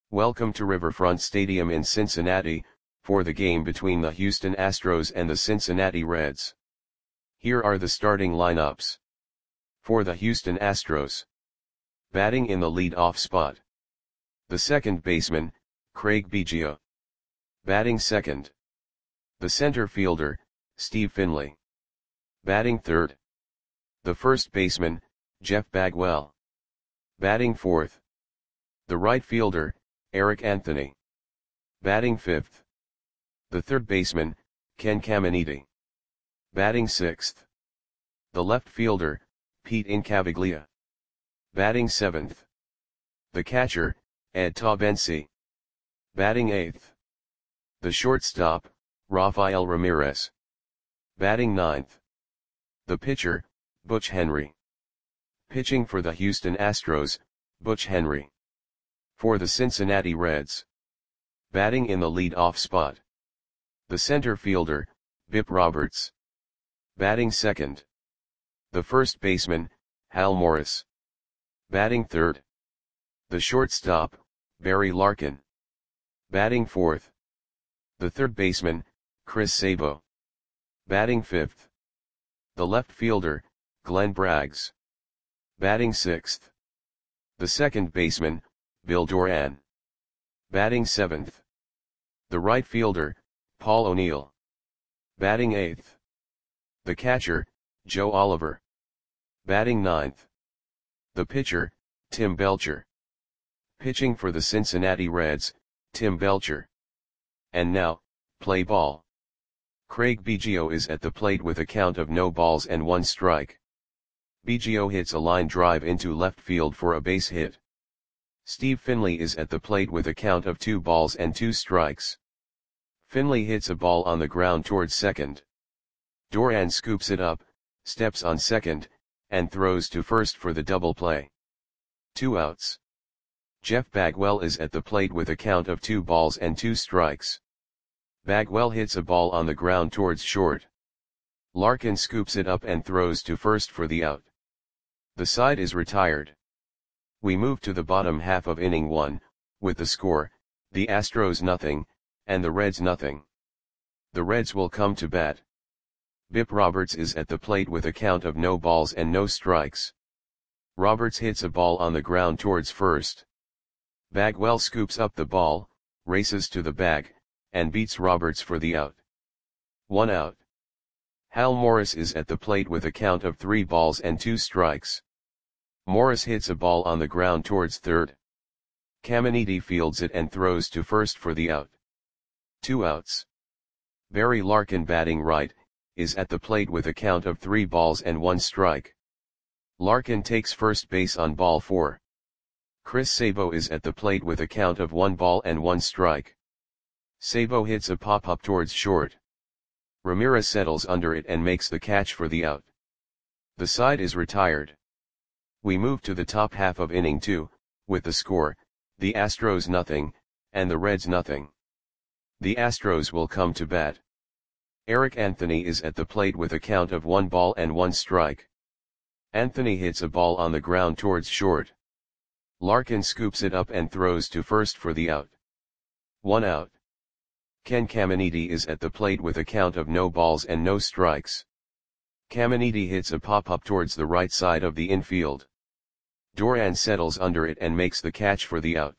Welcome to Riverfront Stadium in Cincinnati, for the game between the Houston Astros and the Cincinnati Reds. Here are the starting lineups. For the Houston Astros. Batting in the lead-off spot. The second baseman, Craig Biggio. Batting second. The center fielder, Steve Finley. Batting third. The first baseman, Jeff Bagwell. Batting fourth. The right fielder, Eric Anthony. Batting fifth. The third baseman, Ken Caminiti. Batting sixth. The left fielder, Pete Incaviglia. Batting seventh. The catcher, Ed Taubensee. Batting eighth. The shortstop, Rafael Ramirez. Batting ninth. The pitcher, Butch Henry. Pitching for the Houston Astros, Butch Henry. For the Cincinnati Reds. Batting in the lead-off spot. The center fielder, Bip Roberts. Batting second. The first baseman, Hal Morris. Batting third. The shortstop, Barry Larkin. Batting fourth. The third baseman, Chris Sabo. Batting fifth. The left fielder, Glenn Braggs. Batting sixth. The second baseman, Bill Doran. Batting seventh. The right fielder, Paul O'Neill. Batting eighth. The catcher, Joe Oliver. Batting ninth. The pitcher, Tim Belcher. Pitching for the Cincinnati Reds, Tim Belcher. And now, play ball. Craig Biggio is at the plate with a count of no balls and 1 strike. Biggio hits a line drive into left field for a base hit. Steve Finley is at the plate with a count of 2 balls and 2 strikes. Finley hits a ball on the ground towards second. Doran scoops it up, steps on second, and throws to first for the double play. 2 outs. Jeff Bagwell is at the plate with a count of 2 balls and 2 strikes. Bagwell hits a ball on the ground towards short. Larkin scoops it up and throws to first for the out. The side is retired. We move to the bottom half of inning 1, with the score, the Astros nothing, and the Reds nothing. The Reds will come to bat. Bip Roberts is at the plate with a count of no balls and no strikes. Roberts hits a ball on the ground towards first. Bagwell scoops up the ball, races to the bag, and beats Roberts for the out. 1 out. Hal Morris is at the plate with a count of 3 balls and 2 strikes. Morris hits a ball on the ground towards third. Caminiti fields it and throws to first for the out. 2 outs. Barry Larkin, batting right, is at the plate with a count of 3 balls and 1 strike. Larkin takes first base on ball 4. Chris Sabo is at the plate with a count of 1 ball and 1 strike. Sabo hits a pop-up towards short. Ramirez settles under it and makes the catch for the out. The side is retired. We move to the top half of inning 2, with the score, the Astros nothing, and the Reds nothing. The Astros will come to bat. Eric Anthony is at the plate with a count of 1 ball and 1 strike. Anthony hits a ball on the ground towards short. Larkin scoops it up and throws to first for the out. 1 out. Ken Caminiti is at the plate with a count of no balls and no strikes. Caminiti hits a pop-up towards the right side of the infield. Doran settles under it and makes the catch for the out.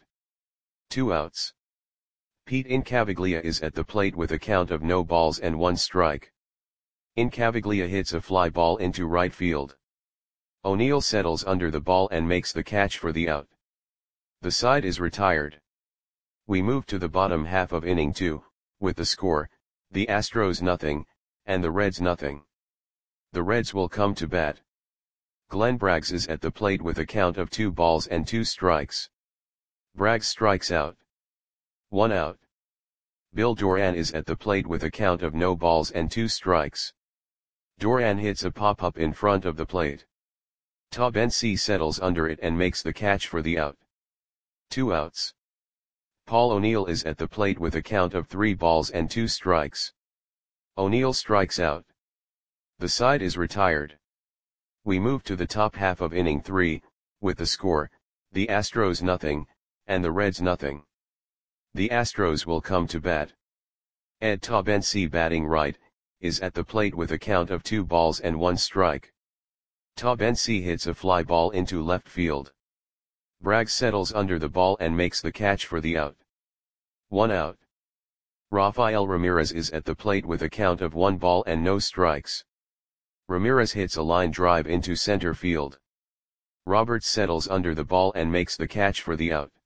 2 outs. Pete Incaviglia is at the plate with a count of no balls and 1 strike. Incaviglia hits a fly ball into right field. O'Neill settles under the ball and makes the catch for the out. The side is retired. We move to the bottom half of inning 2, with the score, the Astros nothing, and the Reds nothing. The Reds will come to bat. Glenn Braggs is at the plate with a count of 2 balls and 2 strikes. Braggs strikes out. 1 out. Bill Doran is at the plate with a count of no balls and 2 strikes. Doran hits a pop-up in front of the plate. Taubensee settles under it and makes the catch for the out. 2 outs. Paul O'Neill is at the plate with a count of 3 balls and 2 strikes. O'Neill strikes out. The side is retired. We move to the top half of inning 3, with the score, the Astros nothing, and the Reds nothing. The Astros will come to bat. Ed Taubensee, batting right, is at the plate with a count of 2 balls and 1 strike. Taubensee hits a fly ball into left field. Braggs settles under the ball and makes the catch for the out. 1 out. Rafael Ramirez is at the plate with a count of 1 ball and no strikes. Ramirez hits a line drive into center field. Roberts settles under the ball and makes the catch for the out.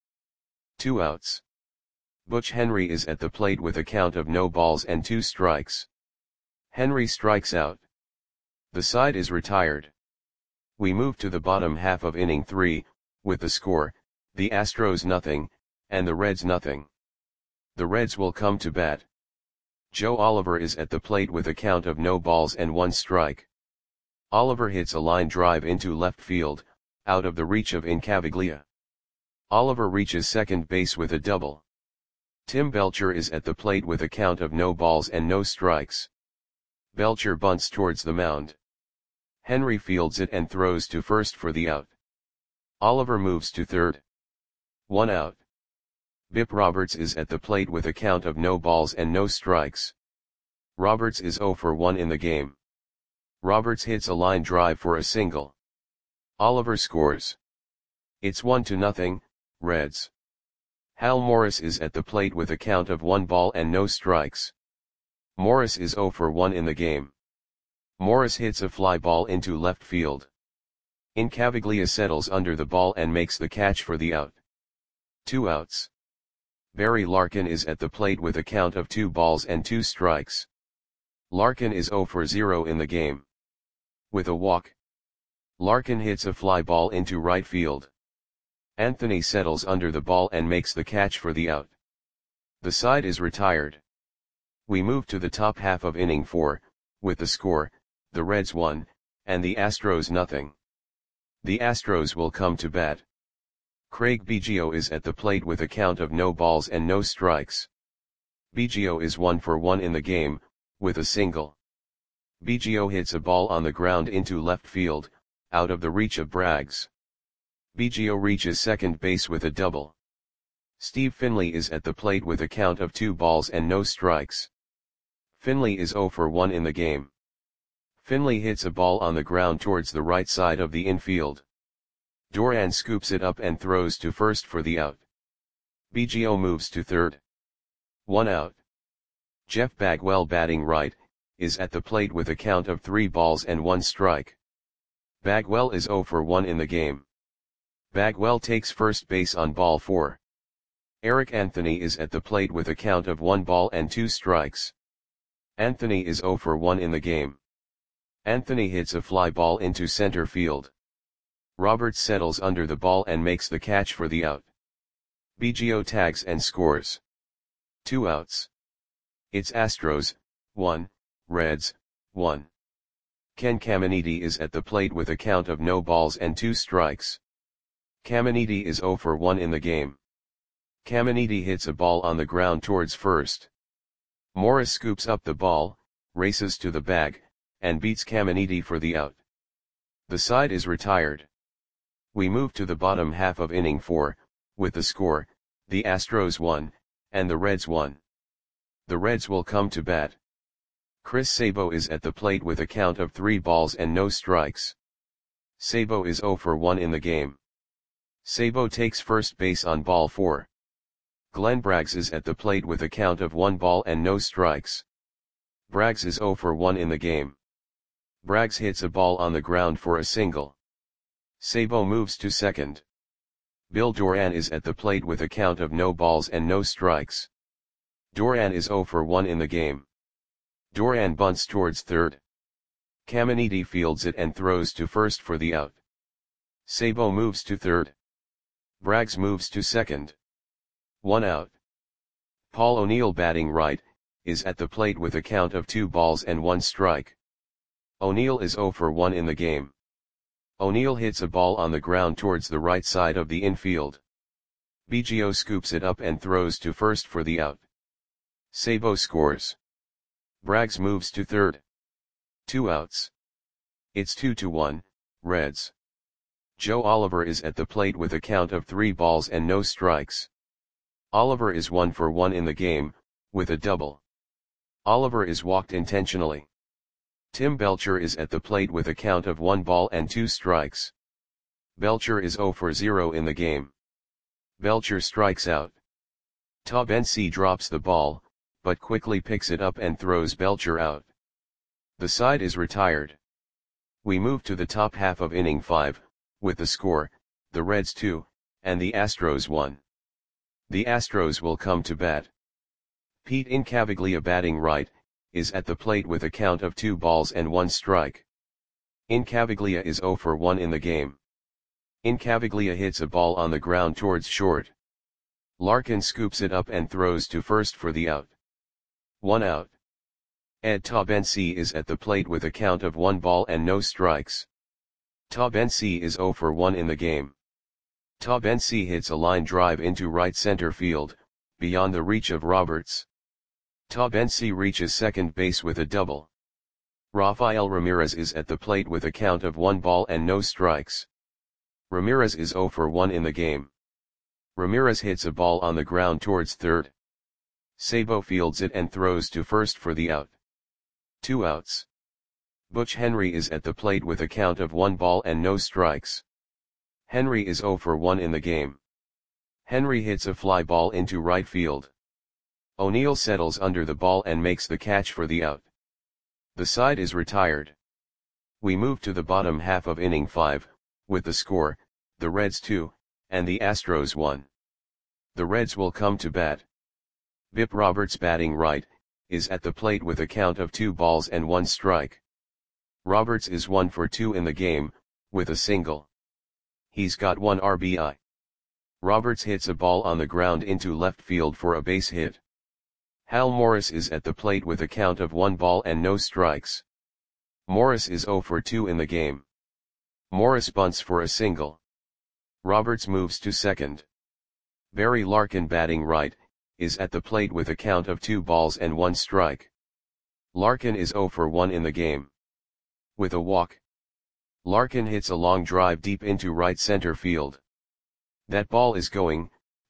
2 outs. Butch Henry is at the plate with a count of no balls and 2 strikes. Henry strikes out. The side is retired. We move to the bottom half of inning 3, with the score, the Astros nothing, and the Reds nothing. The Reds will come to bat. Joe Oliver is at the plate with a count of no balls and 1 strike. Oliver hits a line drive into left field, out of the reach of Incaviglia. Oliver reaches second base with a double. Tim Belcher is at the plate with a count of no balls and no strikes. Belcher bunts towards the mound. Henry fields it and throws to first for the out. Oliver moves to third. 1 out. Bip Roberts is at the plate with a count of no balls and no strikes. Roberts is 0 for 1 in the game. Roberts hits a line drive for a single. Oliver scores. It's 1-0, Reds. Hal Morris is at the plate with a count of 1 ball and no strikes. Morris is 0 for 1 in the game. Morris hits a fly ball into left field. Incaviglia settles under the ball and makes the catch for the out. 2 outs. Barry Larkin is at the plate with a count of 2 balls and 2 strikes. Larkin is 0 for 0 in the game. With a walk, Larkin hits a fly ball into right field. Anthony settles under the ball and makes the catch for the out. The side is retired. We move to the top half of inning 4, with the score, the Reds 1, and the Astros nothing. The Astros will come to bat. Craig Biggio is at the plate with a count of no balls and no strikes. Biggio is 1 for 1 in the game, with a single. Biggio hits a ball on the ground into left field, out of the reach of Braggs. Biggio reaches second base with a double. Steve Finley is at the plate with a count of 2 balls and no strikes. Finley is 0 for 1 in the game. Finley hits a ball on the ground towards the right side of the infield. Duran scoops it up and throws to first for the out. Biggio moves to third. 1 out. Jeff Bagwell, batting right, is at the plate with a count of 3 balls and 1 strike. Bagwell is 0 for 1 in the game. Bagwell takes first base on ball 4. Eric Anthony is at the plate with a count of 1 ball and 2 strikes. Anthony is 0 for 1 in the game. Anthony hits a fly ball into center field. Roberts settles under the ball and makes the catch for the out. Biggio tags and scores. 2 outs. It's Astros 1, Reds 1. Ken Caminiti is at the plate with a count of no balls and 2 strikes. Caminiti is 0 for 1 in the game. Caminiti hits a ball on the ground towards first. Morris scoops up the ball, races to the bag, and beats Caminiti for the out. The side is retired. We move to the bottom half of inning 4, with the score, the Astros 1, and the Reds 1. The Reds will come to bat. Chris Sabo is at the plate with a count of 3 balls and no strikes. Sabo is 0 for 1 in the game. Sabo takes first base on ball 4. Glenn Braggs is at the plate with a count of 1 ball and no strikes. Braggs is 0 for 1 in the game. Braggs hits a ball on the ground for a single. Sabo moves to second. Bill Duran is at the plate with a count of no balls and no strikes. Duran is 0 for 1 in the game. Duran bunts towards third. Caminiti fields it and throws to first for the out. Sabo moves to third. Braggs moves to second. 1 out. Paul O'Neill, batting right, is at the plate with a count of 2 balls and 1 strike. O'Neill is 0 for 1 in the game. O'Neill hits a ball on the ground towards the right side of the infield. Biggio scoops it up and throws to first for the out. Sabo scores. Braggs moves to third. 2 outs. It's 2-1, Reds. Joe Oliver is at the plate with a count of 3 balls and no strikes. Oliver is 1 for 1 in the game, with a double. Oliver is walked intentionally. Tim Belcher is at the plate with a count of 1 ball and 2 strikes. Belcher is 0 for 0 in the game. Belcher strikes out. Taubensee drops the ball, but quickly picks it up and throws Belcher out. The side is retired. We move to the top half of inning 5, with the score, the Reds 2, and the Astros 1. The Astros will come to bat. Pete Incaviglia, batting right, is at the plate with a count of 2 balls and 1 strike. Incaviglia is 0 for 1 in the game. Incaviglia hits a ball on the ground towards short. Larkin scoops it up and throws to first for the out. 1 out. Ed Taubensee is at the plate with a count of 1 ball and no strikes. Taubensee is 0 for 1 in the game. Taubensee hits a line drive into right center field, beyond the reach of Roberts. Taubensee reaches second base with a double. Rafael Ramirez is at the plate with a count of 1 ball and no strikes. Ramirez is 0 for 1 in the game. Ramirez hits a ball on the ground towards third. Sabo fields it and throws to first for the out. 2 outs. Butch Henry is at the plate with a count of 1 ball and no strikes. Henry is 0 for 1 in the game. Henry hits a fly ball into right field. O'Neill settles under the ball and makes the catch for the out. The side is retired. We move to the bottom half of inning 5, with the score, the Reds 2, and the Astros 1. The Reds will come to bat. Bip Roberts, batting right, is at the plate with a count of 2 balls and 1 strike. Roberts is 1 for 2 in the game, with a single. He's got 1 RBI. Roberts hits a ball on the ground into left field for a base hit. Hal Morris is at the plate with a count of 1 ball and no strikes. Morris is 0 for 2 in the game. Morris bunts for a single. Roberts moves to second. Barry Larkin, batting right, is at the plate with a count of 2 balls and 1 strike. Larkin is 0 for 1 in the game. With a walk. Larkin hits a long drive deep into right center field. That ball is gone.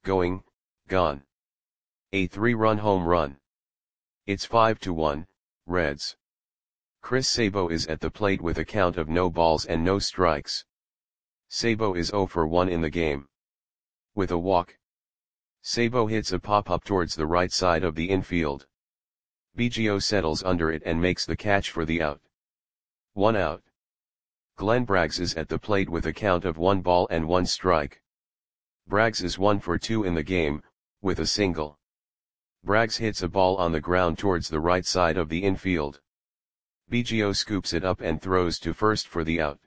A 3-run home run. It's 5-1, Reds. Chris Sabo is at the plate with a count of no balls and no strikes. Sabo is 0 for 1 in the game. With a walk. Sabo hits a pop-up towards the right side of the infield. Biggio settles under it and makes the catch for the out. 1 out. Glenn Braggs is at the plate with a count of 1 ball and 1 strike. Braggs is 1 for 2 in the game, with a single. Braggs hits a ball on the ground towards the right side of the infield. Biggio scoops it up and throws to first for the out.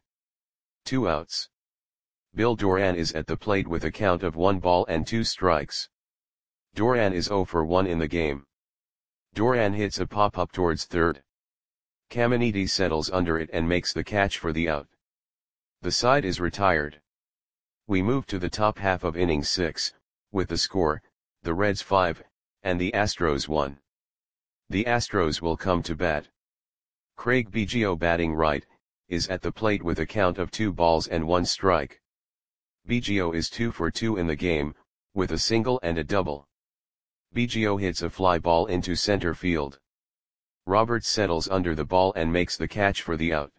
2 outs. Bill Doran is at the plate with a count of 1 ball and 2 strikes. Doran is 0 for 1 in the game. Doran hits a pop-up towards third. Caminiti settles under it and makes the catch for the out. The side is retired. We move to the top half of inning 6, with the score, the Reds 5, and the Astros 1. The Astros will come to bat. Craig Biggio, batting right, is at the plate with a count of 2 balls and 1 strike. Biggio is 2 for 2 in the game, with a single and a double. Biggio hits a fly ball into center field. Roberts settles under the ball and makes the catch for the out.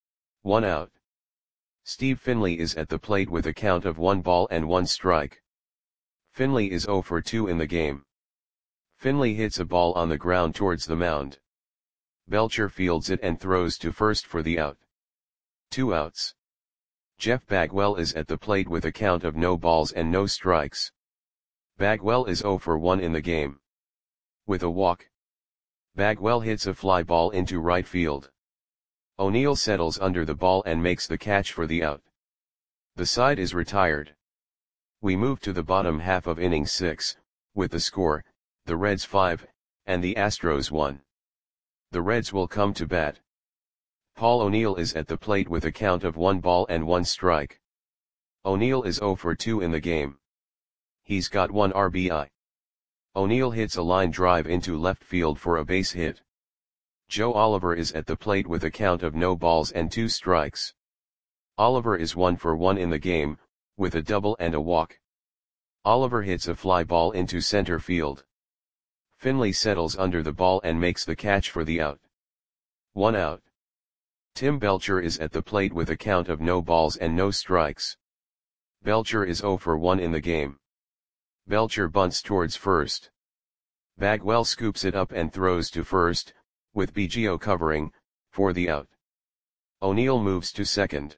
1 out. Steve Finley is at the plate with a count of 1 ball and 1 strike. Finley is 0 for 2 in the game. Finley hits a ball on the ground towards the mound. Belcher fields it and throws to first for the out. 2 outs. Jeff Bagwell is at the plate with a count of no balls and no strikes. Bagwell is 0 for 1 in the game. With a walk. Bagwell hits a fly ball into right field. O'Neill settles under the ball and makes the catch for the out. The side is retired. We move to the bottom half of inning 6, with the score, the Reds 5, and the Astros 1. The Reds will come to bat. Paul O'Neill is at the plate with a count of 1 ball and 1 strike. O'Neill is 0 for 2 in the game. He's got 1 RBI. O'Neill hits a line drive into left field for a base hit. Joe Oliver is at the plate with a count of no balls and 2 strikes. Oliver is 1 for 1 in the game, with a double and a walk. Oliver hits a fly ball into center field. Finley settles under the ball and makes the catch for the out. 1 out. Tim Belcher is at the plate with a count of no balls and no strikes. Belcher is 0 for 1 in the game. Belcher bunts towards first. Bagwell scoops it up and throws to first, with Biggio covering, for the out. O'Neill moves to second.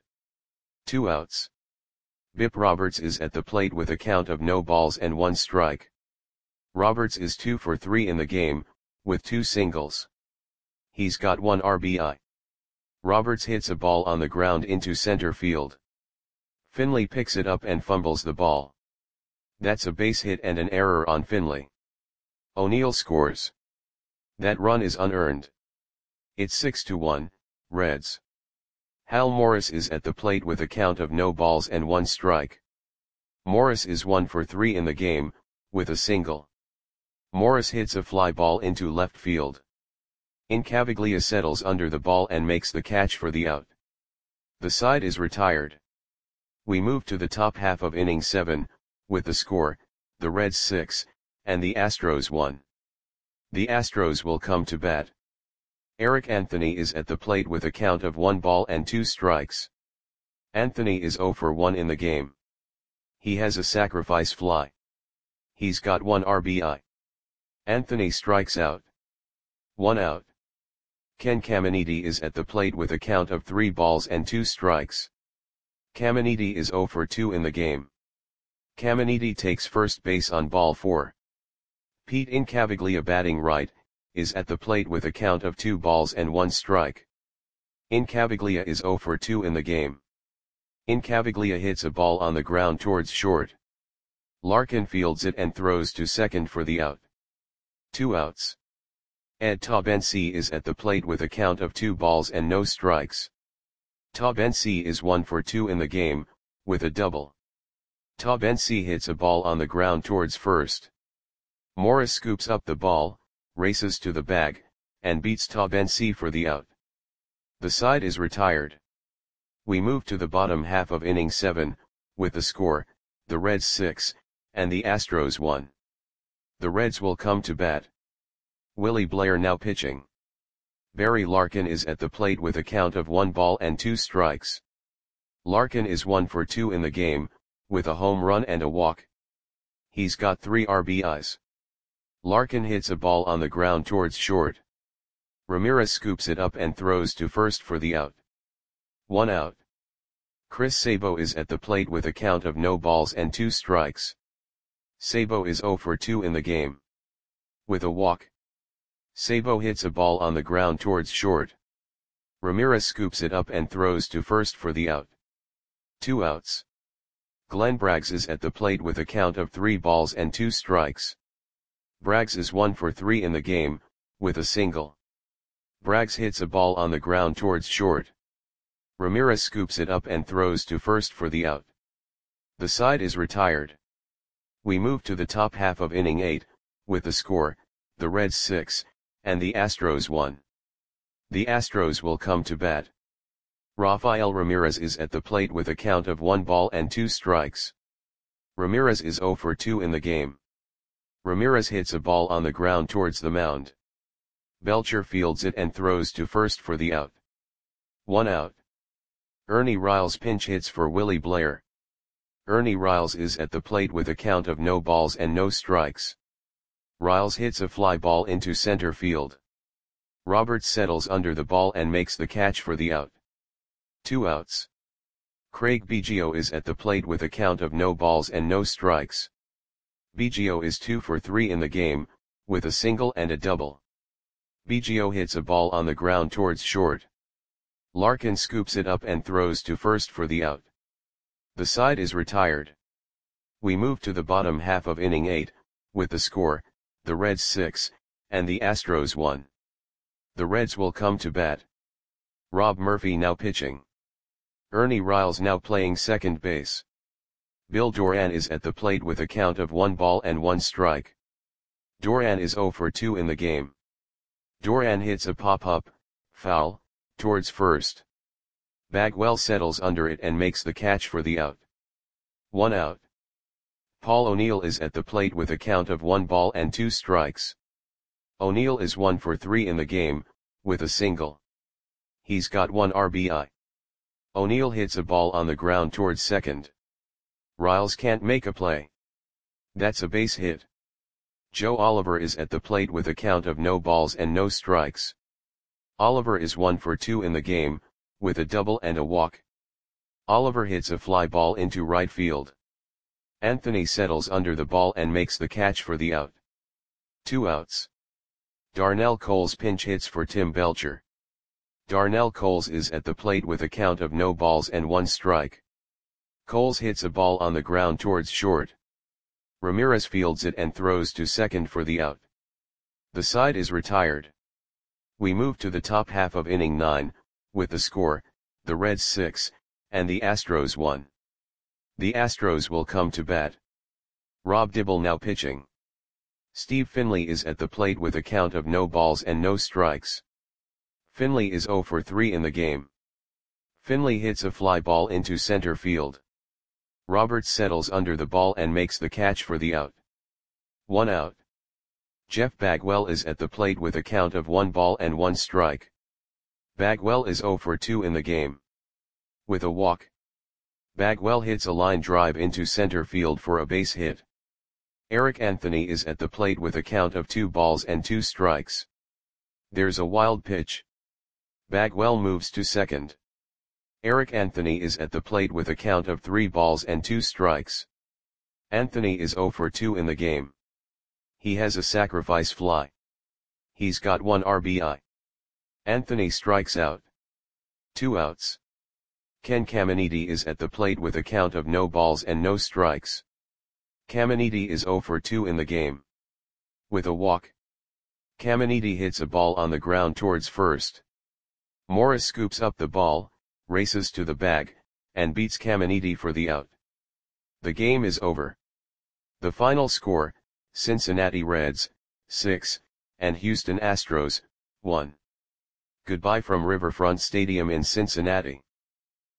2 outs. Bip Roberts is at the plate with a count of no balls and 1 strike. Roberts is 2 for 3 in the game, with 2 singles. He's got 1 RBI. Roberts hits a ball on the ground into center field. Finley picks it up and fumbles the ball. That's a base hit and an error on Finley. O'Neill scores. That run is unearned. It's 6-1, Reds. Hal Morris is at the plate with a count of no balls and 1 strike. Morris is 1 for 3 in the game, with a single. Morris hits a fly ball into left field. Incaviglia settles under the ball and makes the catch for the out. The side is retired. We move to the top half of inning 7, with the score, the Reds 6, and the Astros 1. The Astros will come to bat. Eric Anthony is at the plate with a count of 1 ball and 2 strikes. Anthony is 0 for 1 in the game. He has a sacrifice fly. He's got 1 RBI. Anthony strikes out. 1 out. Ken Caminiti is at the plate with a count of 3 balls and 2 strikes. Caminiti is 0 for 2 in the game. Caminiti takes first base on ball 4. Pete Incaviglia, batting right, is at the plate with a count of 2 balls and 1 strike. Incaviglia is 0 for 2 in the game. Incaviglia hits a ball on the ground towards short. Larkin fields it and throws to second for the out. 2 outs. Ed Taubensee is at the plate with a count of 2 balls and no strikes. Taubensee is 1 for 2 in the game, with a double. Taubensee hits a ball on the ground towards first. Morris scoops up the ball, races to the bag, and beats Taubensee for the out. The side is retired. We move to the bottom half of inning 7, with the score, the Reds 6, and the Astros 1. The Reds will come to bat. Willie Blair now pitching. Barry Larkin is at the plate with a count of 1 ball and 2 strikes. Larkin is 1 for 2 in the game, with a home run and a walk. He's got 3 RBIs. Larkin hits a ball on the ground towards short. Ramirez scoops it up and throws to first for the out. 1 out. Chris Sabo is at the plate with a count of no balls and 2 strikes. Sabo is 0 for 2 in the game. With a walk. Sabo hits a ball on the ground towards short. Ramirez scoops it up and throws to first for the out. 2 outs. Glenn Braggs is at the plate with a count of 3 balls and 2 strikes. Braggs is 1 for 3 in the game, with a single. Braggs hits a ball on the ground towards short. Ramirez scoops it up and throws to first for the out. The side is retired. We move to the top half of inning 8, with the score, the Reds 6, and the Astros 1. The Astros will come to bat. Rafael Ramirez is at the plate with a count of 1 ball and 2 strikes. Ramirez is 0 for 2 in the game. Ramirez hits a ball on the ground towards the mound. Belcher fields it and throws to first for the out. 1 out. Ernie Riles pinch hits for Willie Blair. Ernie Riles is at the plate with a count of no balls and no strikes. Riles hits a fly ball into center field. Roberts settles under the ball and makes the catch for the out. 2 outs. Craig Biggio is at the plate with a count of no balls and no strikes. Biggio is 2 for 3 in the game, with a single and a double. Biggio hits a ball on the ground towards short. Larkin scoops it up and throws to first for the out. The side is retired. We move to the bottom half of inning 8, with the score, the Reds 6, and the Astros 1. The Reds will come to bat. Rob Murphy now pitching. Ernie Riles now playing second base. Bill Doran is at the plate with a count of 1 ball and 1 strike. Doran is 0 for 2 in the game. Doran hits a pop-up, foul, towards first. Bagwell settles under it and makes the catch for the out. 1 out. Paul O'Neill is at the plate with a count of 1 ball and 2 strikes. O'Neill is 1 for 3 in the game, with a single. He's got 1 RBI. O'Neill hits a ball on the ground towards second. Riles can't make a play. That's a base hit. Joe Oliver is at the plate with a count of no balls and no strikes. Oliver is 1 for 2 in the game, with a double and a walk. Oliver hits a fly ball into right field. Anthony settles under the ball and makes the catch for the out. 2 outs. Darnell Coles pinch hits for Tim Belcher. Darnell Coles is at the plate with a count of no balls and 1 strike. Coles hits a ball on the ground towards short. Ramirez fields it and throws to second for the out. The side is retired. We move to the top half of inning 9, with the score, the Reds 6, and the Astros 1. The Astros will come to bat. Rob Dibble now pitching. Steve Finley is at the plate with a count of no balls and no strikes. Finley is 0 for 3 in the game. Finley hits a fly ball into center field. Roberts settles under the ball and makes the catch for the out. 1 out. Jeff Bagwell is at the plate with a count of 1 ball and 1 strike. Bagwell is 0 for 2 in the game. With a walk. Bagwell hits a line drive into center field for a base hit. Eric Anthony is at the plate with a count of 2 balls and 2 strikes. There's a wild pitch. Bagwell moves to second. Eric Anthony is at the plate with a count of 3 balls and 2 strikes. Anthony is 0 for 2 in the game. He has a sacrifice fly. He's got 1 RBI. Anthony strikes out. 2 outs. Ken Caminiti is at the plate with a count of no balls and no strikes. Caminiti is 0 for 2 in the game. With a walk. Caminiti hits a ball on the ground towards first. Morris scoops up the ball, races to the bag, and beats Caminiti for the out. The game is over. The final score, Cincinnati Reds, 6, and Houston Astros, 1. Goodbye from Riverfront Stadium in Cincinnati.